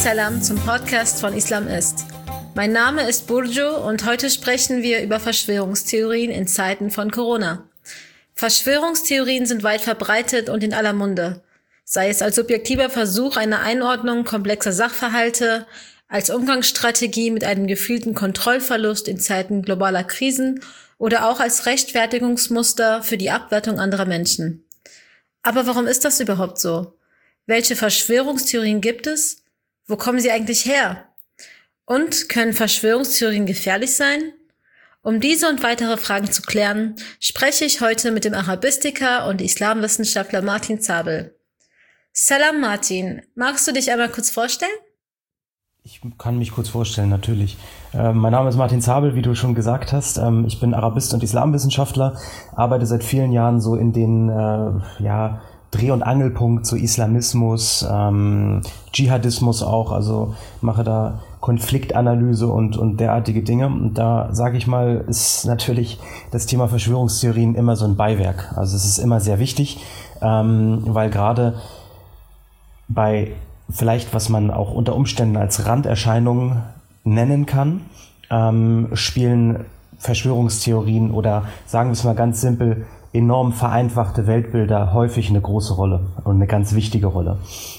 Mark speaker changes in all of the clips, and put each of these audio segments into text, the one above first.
Speaker 1: Salam zum Podcast von Islam ist. Mein Name ist Burcu und heute sprechen wir über Verschwörungstheorien in Zeiten von Corona. Verschwörungstheorien sind weit verbreitet und in aller Munde. Sei es als subjektiver Versuch einer Einordnung komplexer Sachverhalte, als Umgangsstrategie mit einem gefühlten Kontrollverlust in Zeiten globaler Krisen oder auch als Rechtfertigungsmuster für die Abwertung anderer Menschen. Aber warum ist das überhaupt so? Welche Verschwörungstheorien gibt es? Wo kommen sie eigentlich her? Und können Verschwörungstheorien gefährlich sein? Um diese und weitere Fragen zu klären, spreche ich heute mit dem Arabistiker und Islamwissenschaftler Martin Zabel. Salam Martin, magst du dich einmal kurz vorstellen?
Speaker 2: Ich kann mich kurz vorstellen, natürlich. Mein Name ist Martin Zabel, wie du schon gesagt hast. Ich bin Arabist und Islamwissenschaftler, arbeite seit vielen Jahren so in den Dreh- und Angelpunkt zu Islamismus, Dschihadismus auch, also mache da Konfliktanalyse und derartige Dinge. Und da, sage ich mal, ist natürlich das Thema Verschwörungstheorien immer so ein Beiwerk. Also es ist immer sehr wichtig, weil gerade bei vielleicht, was man auch unter Umständen als Randerscheinungen nennen kann, spielen Verschwörungstheorien oder, sagen wir es mal ganz simpel, enorm vereinfachte Weltbilder häufig eine große Rolle und eine ganz wichtige Rolle.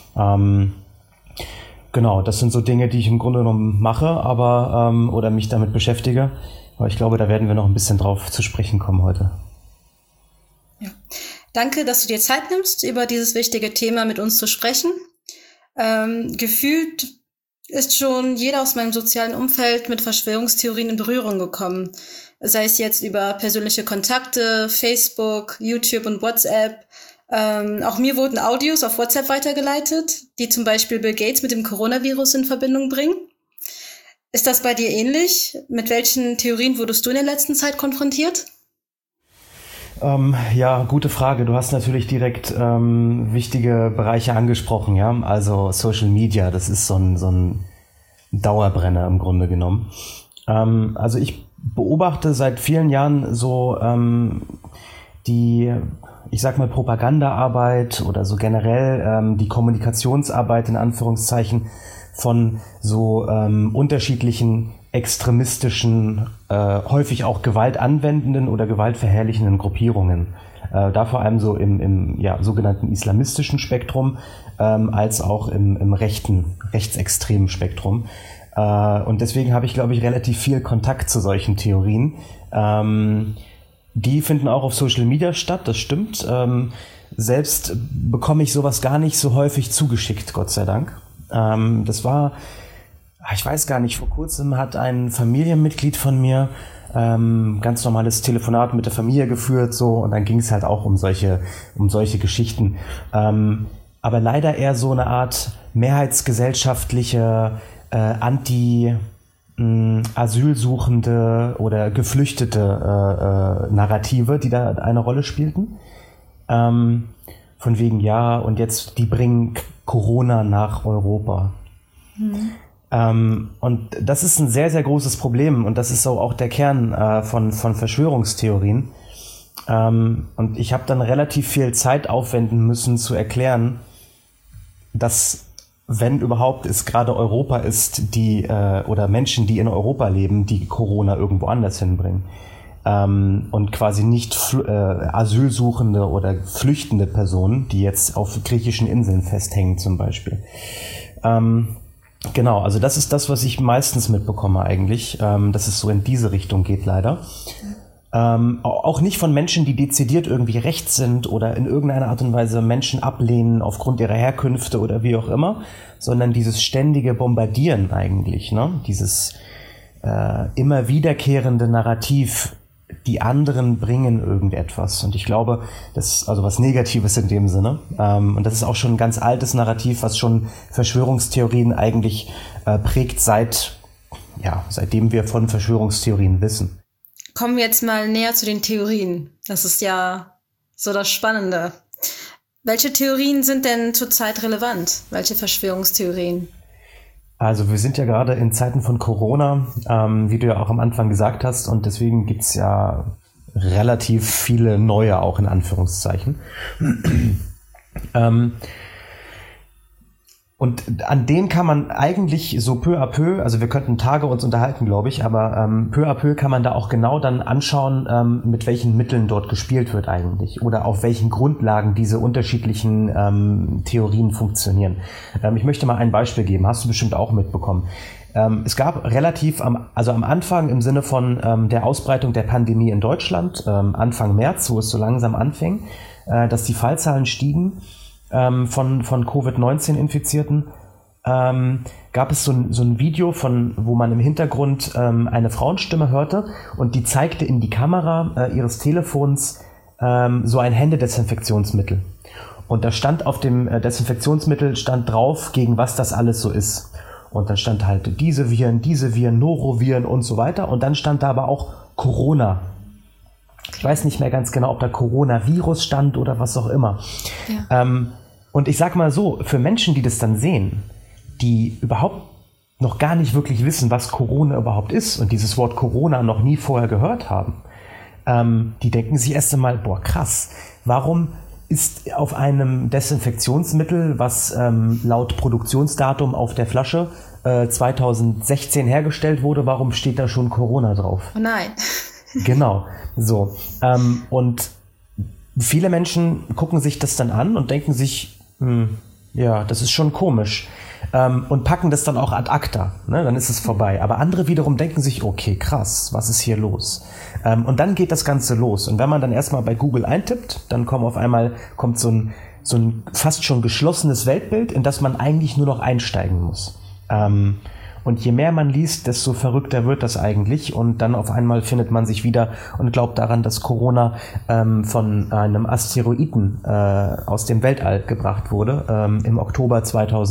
Speaker 2: Genau, das sind so Dinge, die ich im Grunde genommen mache, aber oder mich damit beschäftige. Aber ich glaube, da werden wir noch ein bisschen drauf zu sprechen kommen heute.
Speaker 1: Ja. Danke, dass du dir Zeit nimmst, über dieses wichtige Thema mit uns zu sprechen. Gefühlt ist schon jeder aus meinem sozialen Umfeld mit Verschwörungstheorien in Berührung gekommen. Sei es jetzt über persönliche Kontakte, Facebook, YouTube und WhatsApp. Auch mir wurden Audios auf WhatsApp weitergeleitet, die zum Beispiel Bill Gates mit dem Coronavirus in Verbindung bringen. Ist das bei dir ähnlich? Mit welchen Theorien wurdest du in der letzten Zeit konfrontiert?
Speaker 2: Ja, gute Frage. Du hast natürlich direkt wichtige Bereiche angesprochen, ja. Also Social Media, das ist so ein Dauerbrenner im Grunde genommen. Also ich beobachte seit vielen Jahren so die, ich sag mal, Propagandaarbeit oder so generell die Kommunikationsarbeit in Anführungszeichen von so unterschiedlichen extremistischen, häufig auch gewaltanwendenden oder gewaltverherrlichenden Gruppierungen. Da vor allem so im sogenannten islamistischen Spektrum, als auch im rechtsextremen Spektrum. Und deswegen habe ich, glaube ich, relativ viel Kontakt zu solchen Theorien. Die finden auch auf Social Media statt, das stimmt. Selbst bekomme ich sowas gar nicht so häufig zugeschickt, Gott sei Dank. Das war, ich weiß gar nicht, vor kurzem hat ein Familienmitglied von mir ganz normales Telefonat mit der Familie geführt, so, und dann ging es halt auch um solche Geschichten. Aber leider eher so eine Art mehrheitsgesellschaftliche Asylsuchende oder geflüchtete Narrative, die da eine Rolle spielten. Von wegen, ja, und jetzt, die bringen Corona nach Europa. Und das ist ein sehr, sehr großes Problem und das ist so auch der Kern von Verschwörungstheorien. Und ich habe dann relativ viel Zeit aufwenden müssen zu erklären, dass, wenn überhaupt, es gerade Europa ist, die oder Menschen, die in Europa leben, die Corona irgendwo anders hinbringen. Und quasi nicht asylsuchende oder flüchtende Personen, die jetzt auf griechischen Inseln festhängen zum Beispiel. Genau, also das ist das, was ich meistens mitbekomme eigentlich, dass es so in diese Richtung geht leider. Auch nicht von Menschen, die dezidiert irgendwie rechts sind oder in irgendeiner Art und Weise Menschen ablehnen aufgrund ihrer Herkünfte oder wie auch immer, sondern dieses ständige Bombardieren eigentlich, ne? Dieses immer wiederkehrende Narrativ, die anderen bringen irgendetwas. Und ich glaube, das ist also was Negatives in dem Sinne. Und das ist auch schon ein ganz altes Narrativ, was schon Verschwörungstheorien eigentlich prägt, seitdem wir von Verschwörungstheorien wissen.
Speaker 1: Kommen wir jetzt mal näher zu den Theorien. Das ist ja so das Spannende. Welche Theorien sind denn zurzeit relevant? Welche Verschwörungstheorien?
Speaker 2: Also wir sind ja gerade in Zeiten von Corona, wie du ja auch am Anfang gesagt hast, und deswegen gibt es ja relativ viele neue auch in Anführungszeichen. Und an denen kann man eigentlich so peu à peu, also wir könnten Tage uns unterhalten, glaube ich, aber peu à peu kann man da auch genau dann anschauen, mit welchen Mitteln dort gespielt wird eigentlich oder auf welchen Grundlagen diese unterschiedlichen Theorien funktionieren. Ich möchte mal ein Beispiel geben, hast du bestimmt auch mitbekommen. Es gab relativ am Anfang im Sinne von der Ausbreitung der Pandemie in Deutschland, Anfang März, wo es so langsam anfing, dass die Fallzahlen stiegen, von Covid-19-Infizierten, gab es so ein Video, wo man im Hintergrund eine Frauenstimme hörte und die zeigte in die Kamera ihres Telefons so ein Händedesinfektionsmittel. Und da stand auf dem Desinfektionsmittel stand drauf, gegen was das alles so ist. Und dann stand halt diese Viren, Noroviren und so weiter. Und dann stand da aber auch Corona. Ich weiß nicht mehr ganz genau, ob da Coronavirus stand oder was auch immer. Ja. Und ich sag mal so, für Menschen, die das dann sehen, die überhaupt noch gar nicht wirklich wissen, was Corona überhaupt ist und dieses Wort Corona noch nie vorher gehört haben, die denken sich erst einmal, boah krass, warum ist auf einem Desinfektionsmittel, was laut Produktionsdatum auf der Flasche 2016 hergestellt wurde, warum steht da schon Corona drauf?
Speaker 1: Oh nein.
Speaker 2: Genau, so. Und viele Menschen gucken sich das dann an und denken sich, ja, das ist schon komisch. Und packen das dann auch ad acta, ne? Dann ist es vorbei. Aber andere wiederum denken sich, okay, krass, was ist hier los? Und dann geht das Ganze los. Und wenn man dann erstmal bei Google eintippt, dann kommt so ein fast schon geschlossenes Weltbild, in das man eigentlich nur noch einsteigen muss. Und je mehr man liest, desto verrückter wird das eigentlich. Und dann auf einmal findet man sich wieder und glaubt daran, dass Corona von einem Asteroiden aus dem Weltall gebracht wurde, im Oktober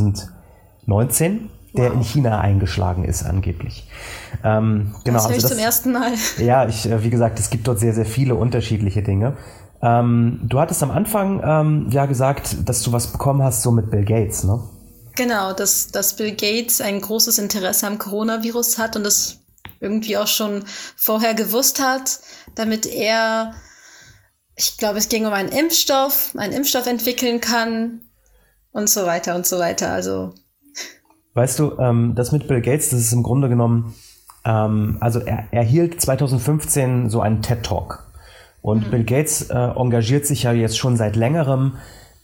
Speaker 2: 2019, der in China eingeschlagen ist angeblich. Genau,
Speaker 1: das höre ich zum ersten Mal.
Speaker 2: Ja, wie gesagt, es gibt dort sehr, sehr viele unterschiedliche Dinge. Du hattest am Anfang ja gesagt, dass du was bekommen hast so mit Bill Gates, ne?
Speaker 1: Genau, dass Bill Gates ein großes Interesse am Coronavirus hat und das irgendwie auch schon vorher gewusst hat, damit er, ich glaube, es ging um einen Impfstoff entwickeln kann und so weiter und so weiter. Also
Speaker 2: weißt du, das mit Bill Gates, das ist im Grunde genommen, also er hielt 2015 so einen TED-Talk und Bill Gates engagiert sich ja jetzt schon seit längerem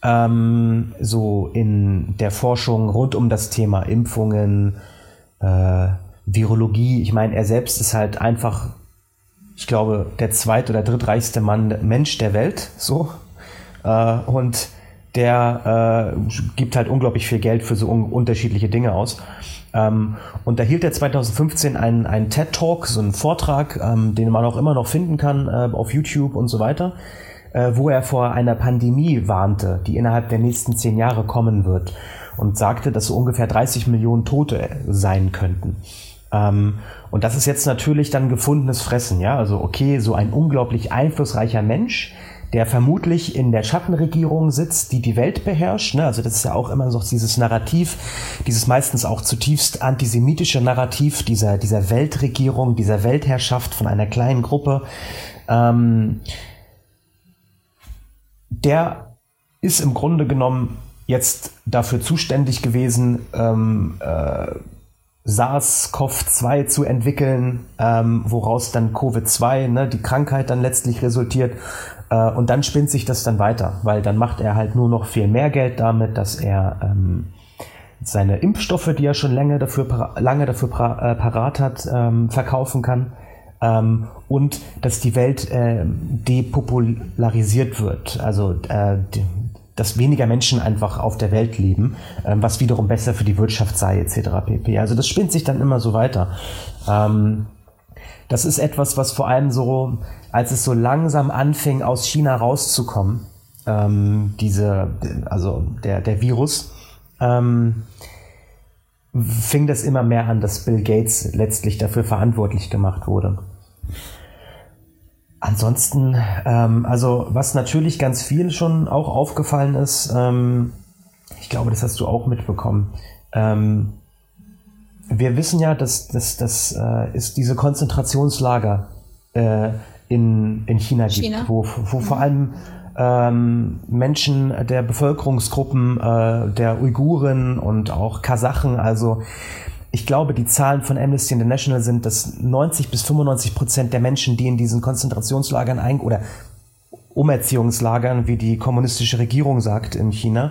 Speaker 2: so in der Forschung rund um das Thema Impfungen, Virologie. Ich meine, er selbst ist halt einfach, ich glaube, der zweit- oder drittreichste Mensch der Welt, so. Und der gibt halt unglaublich viel Geld für so unterschiedliche Dinge aus. Und da hielt er 2015 einen TED-Talk, so einen Vortrag, den man auch immer noch finden kann auf YouTube und so weiter, wo er vor einer Pandemie warnte, die innerhalb der nächsten 10 Jahre kommen wird und sagte, dass so ungefähr 30 Millionen Tote sein könnten. Und das ist jetzt natürlich dann gefundenes Fressen, ja, also okay, so ein unglaublich einflussreicher Mensch, der vermutlich in der Schattenregierung sitzt, die Welt beherrscht, ne? Also das ist ja auch immer so dieses Narrativ, dieses meistens auch zutiefst antisemitische Narrativ dieser Weltregierung, dieser Weltherrschaft von einer kleinen Gruppe, der ist im Grunde genommen jetzt dafür zuständig gewesen, SARS-CoV-2 zu entwickeln, woraus dann Covid-2, ne, die Krankheit dann letztlich resultiert. Und dann spinnt sich das dann weiter, weil dann macht er halt nur noch viel mehr Geld damit, dass er seine Impfstoffe, die er schon lange dafür parat hat, verkaufen kann. Und dass die Welt depopularisiert wird, also dass weniger Menschen einfach auf der Welt leben, was wiederum besser für die Wirtschaft sei, etc. pp. Also das spinnt sich dann immer so weiter. Das ist etwas, was vor allem so, als es so langsam anfing, aus China rauszukommen, der Virus, fing das immer mehr an, dass Bill Gates letztlich dafür verantwortlich gemacht wurde. Ansonsten, also was natürlich ganz viel schon auch aufgefallen ist, ich glaube, das hast du auch mitbekommen. Wir wissen ja, dass es diese Konzentrationslager in China gibt, wo vor allem Menschen der Bevölkerungsgruppen der Uiguren und auch Kasachen. Also ich glaube, die Zahlen von Amnesty International sind, dass 90-95% der Menschen, die in diesen Konzentrationslagern oder Umerziehungslagern, wie die kommunistische Regierung sagt in China,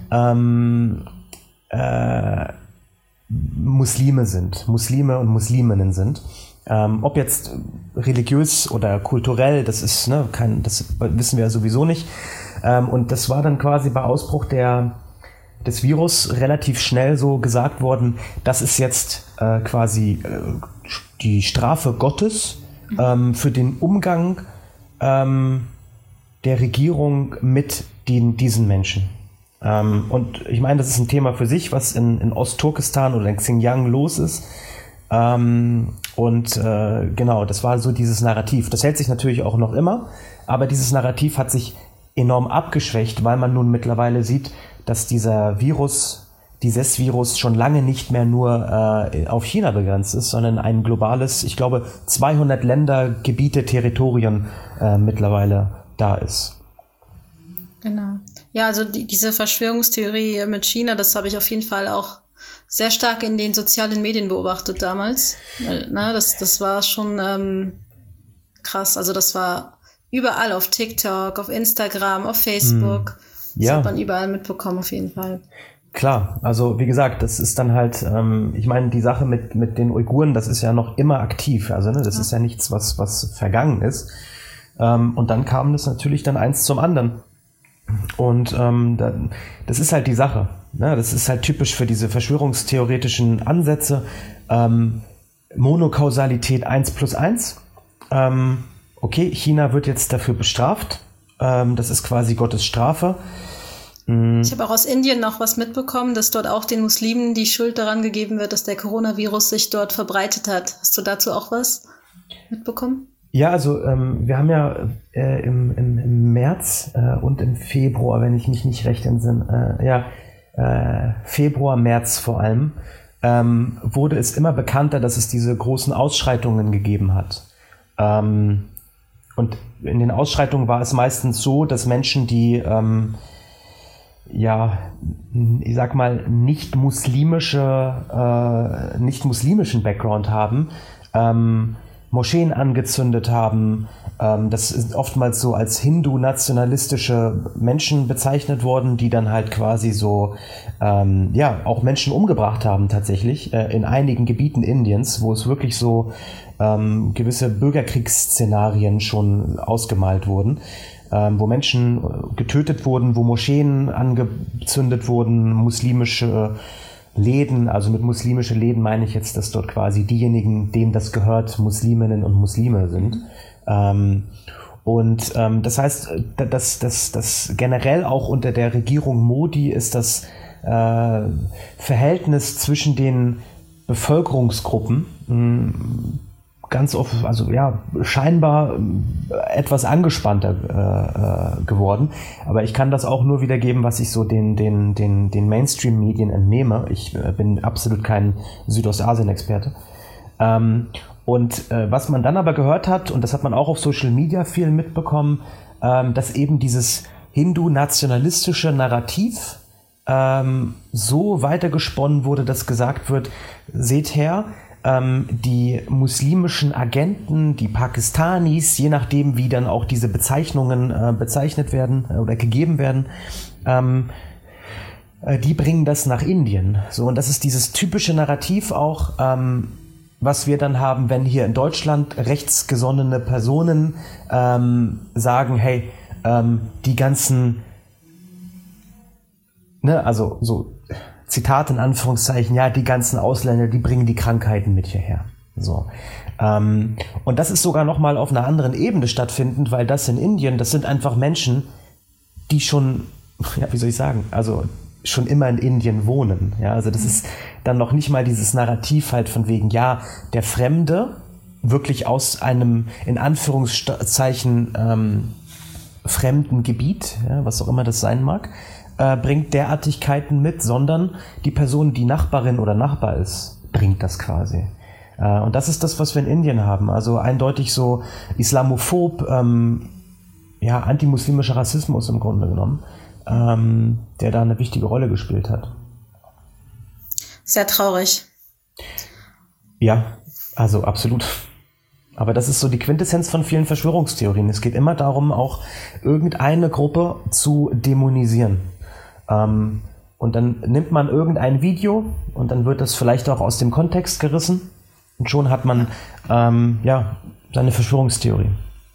Speaker 2: Muslime und Musliminnen sind. Ob jetzt religiös oder kulturell, das ist, das wissen wir ja sowieso nicht. Und das war dann quasi bei Ausbruch des Virus relativ schnell so gesagt worden, das ist jetzt quasi die Strafe Gottes für den Umgang der Regierung mit diesen Menschen. Und ich meine, das ist ein Thema für sich, was in Ostturkestan oder in Xinjiang los ist. Genau, das war so dieses Narrativ. Das hält sich natürlich auch noch immer, aber dieses Narrativ hat sich enorm abgeschwächt, weil man nun mittlerweile sieht, dass dieses Virus schon lange nicht mehr nur auf China begrenzt ist, sondern ein globales, ich glaube, 200 Länder, Gebiete, Territorien mittlerweile da ist.
Speaker 1: Genau. Ja, also diese Verschwörungstheorie mit China, das habe ich auf jeden Fall auch sehr stark in den sozialen Medien beobachtet damals. Das war schon krass. Also das war überall auf TikTok, auf Instagram, auf Facebook. Das hat man überall mitbekommen auf jeden Fall.
Speaker 2: Klar, also wie gesagt, das ist dann halt, ich meine, die Sache mit den Uiguren, das ist ja noch immer aktiv. Also das ist ja nichts, was vergangen ist. Und dann kam das natürlich dann eins zum anderen. Und das ist halt die Sache. Ne? Das ist halt typisch für diese verschwörungstheoretischen Ansätze. Monokausalität 1+1. Okay, China wird jetzt dafür bestraft. Das ist quasi Gottes Strafe.
Speaker 1: Ich habe auch aus Indien noch was mitbekommen, dass dort auch den Muslimen die Schuld daran gegeben wird, dass der Coronavirus sich dort verbreitet hat. Hast du dazu auch was mitbekommen?
Speaker 2: Ja, also wir haben ja im März und im Februar, wenn ich mich nicht recht entsinne, Februar, März vor allem, wurde es immer bekannter, dass es diese großen Ausschreitungen gegeben hat. Und in den Ausschreitungen war es meistens so, dass Menschen, die ich sag mal nicht muslimischen Background haben, Moscheen angezündet haben. Das ist oftmals so als hindu-nationalistische Menschen bezeichnet worden, die dann halt quasi so auch Menschen umgebracht haben tatsächlich in einigen Gebieten Indiens, wo es wirklich so gewisse Bürgerkriegsszenarien schon ausgemalt wurden, wo Menschen getötet wurden, wo Moscheen angezündet wurden, muslimische Läden, also mit muslimische Läden meine ich jetzt, dass dort quasi diejenigen, denen das gehört, Musliminnen und Muslime sind. Das heißt, dass generell auch unter der Regierung Modi ist das Verhältnis zwischen den Bevölkerungsgruppen ganz oft, also scheinbar etwas angespannter geworden. Aber ich kann das auch nur wiedergeben, was ich so den Mainstream-Medien entnehme. Ich bin absolut kein Südostasien-Experte. Was man dann aber gehört hat, und das hat man auch auf Social Media viel mitbekommen, dass eben dieses hindu-nationalistische Narrativ so weitergesponnen wurde, dass gesagt wird, seht her, die muslimischen Agenten, die Pakistanis, je nachdem wie dann auch diese Bezeichnungen bezeichnet werden oder gegeben werden, die bringen das nach Indien. So, und das ist dieses typische Narrativ auch, was wir dann haben, wenn hier in Deutschland rechtsgesonnene Personen sagen, hey, die ganzen, also so Zitat in Anführungszeichen, ja, die ganzen Ausländer, die bringen die Krankheiten mit hierher. So. Und das ist sogar nochmal auf einer anderen Ebene stattfindend, weil das in Indien, das sind einfach Menschen, die schon, wie soll ich sagen, also schon immer in Indien wohnen. Ja, also das ist dann noch nicht mal dieses Narrativ halt von wegen, ja, der Fremde wirklich aus einem, in Anführungszeichen, fremden Gebiet, ja, was auch immer das sein mag, bringt Derartigkeiten mit, sondern die Person, die Nachbarin oder Nachbar ist, bringt das quasi. Und das ist das, was wir in Indien haben. Also eindeutig so islamophob, antimuslimischer Rassismus im Grunde genommen, der da eine wichtige Rolle gespielt hat.
Speaker 1: Sehr traurig.
Speaker 2: Ja, also absolut. Aber das ist so die Quintessenz von vielen Verschwörungstheorien. Es geht immer darum, auch irgendeine Gruppe zu dämonisieren. Und dann nimmt man irgendein Video und dann wird das vielleicht auch aus dem Kontext gerissen und schon hat man seine Verschwörungstheorie.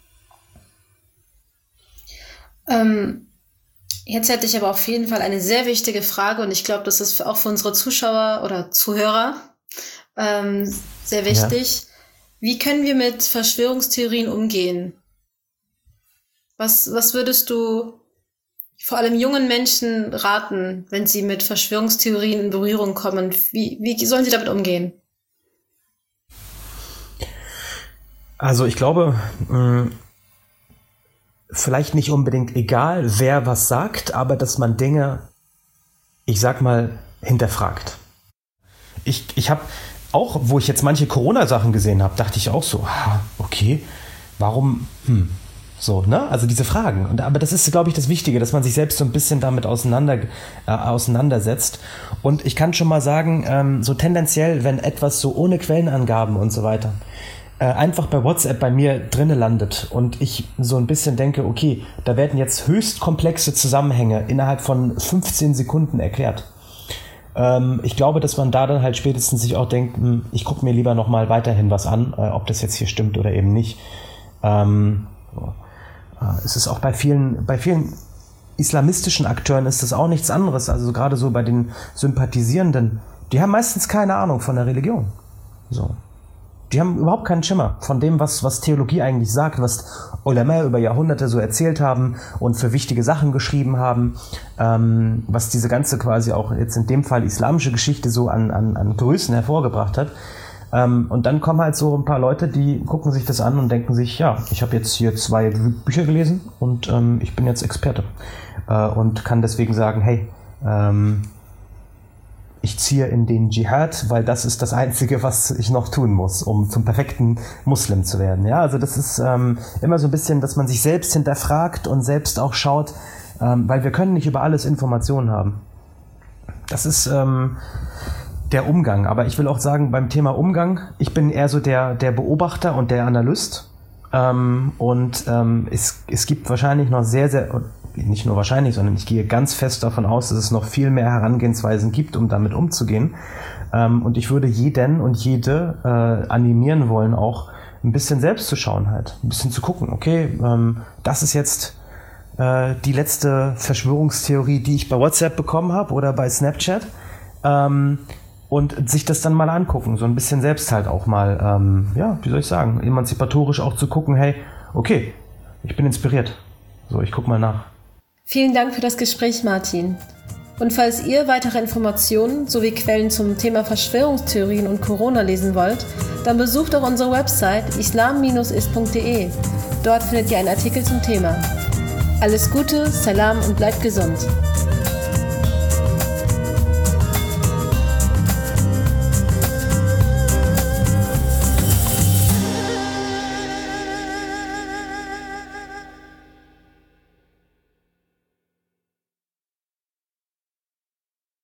Speaker 1: Jetzt hätte ich aber auf jeden Fall eine sehr wichtige Frage und ich glaube, das ist auch für unsere Zuschauer oder Zuhörer sehr wichtig. Ja. Wie können wir mit Verschwörungstheorien umgehen? Was würdest du vor allem jungen Menschen raten, wenn sie mit Verschwörungstheorien in Berührung kommen? Wie sollen sie damit umgehen?
Speaker 2: Also ich glaube, vielleicht nicht unbedingt egal, wer was sagt, aber dass man Dinge, ich sag mal, hinterfragt. Ich habe auch, wo ich jetzt manche Corona-Sachen gesehen habe, dachte ich auch so, okay, warum, so, ne? Also diese Fragen. Aber das ist, glaube ich, das Wichtige, dass man sich selbst so ein bisschen damit auseinandersetzt. Und ich kann schon mal sagen, so tendenziell, wenn etwas so ohne Quellenangaben und so weiter einfach bei WhatsApp bei mir drinne landet und ich so ein bisschen denke, okay, da werden jetzt höchst komplexe Zusammenhänge innerhalb von 15 Sekunden erklärt. Ich glaube, dass man da dann halt spätestens sich auch denkt, ich gucke mir lieber nochmal weiterhin was an, ob das jetzt hier stimmt oder eben nicht. Es ist auch bei vielen islamistischen Akteuren ist das auch nichts anderes. Also gerade so bei den Sympathisierenden, die haben meistens keine Ahnung von der Religion. So. Die haben überhaupt keinen Schimmer von dem, was Theologie eigentlich sagt, was Ulama über Jahrhunderte so erzählt haben und für wichtige Sachen geschrieben haben, was diese ganze quasi auch jetzt in dem Fall islamische Geschichte so an Größen hervorgebracht hat. Und dann kommen halt so ein paar Leute, die gucken sich das an und denken sich, ja, ich habe jetzt hier 2 Bücher gelesen und ich bin jetzt Experte und kann deswegen sagen, hey, ich ziehe in den Dschihad, weil das ist das Einzige, was ich noch tun muss, um zum perfekten Muslim zu werden. Ja, also das ist immer so ein bisschen, dass man sich selbst hinterfragt und selbst auch schaut, weil wir können nicht über alles Informationen haben. Das ist der Umgang. Aber ich will auch sagen, beim Thema Umgang, ich bin eher so der Beobachter und der Analyst. Es gibt wahrscheinlich noch sehr, sehr, nicht nur wahrscheinlich, sondern ich gehe ganz fest davon aus, dass es noch viel mehr Herangehensweisen gibt, um damit umzugehen. Und ich würde jeden und jede animieren wollen, auch ein bisschen selbst zu schauen halt. Ein bisschen zu gucken, okay, das ist jetzt die letzte Verschwörungstheorie, die ich bei WhatsApp bekommen habe oder bei Snapchat. Und sich das dann mal angucken, so ein bisschen selbst halt auch mal, wie soll ich sagen, emanzipatorisch auch zu gucken, hey, okay, ich bin inspiriert. So, ich guck mal nach.
Speaker 1: Vielen Dank für das Gespräch, Martin. Und falls ihr weitere Informationen sowie Quellen zum Thema Verschwörungstheorien und Corona lesen wollt, dann besucht auch unsere Website islam-ist.de. Dort findet ihr einen Artikel zum Thema. Alles Gute, Salam und bleibt gesund.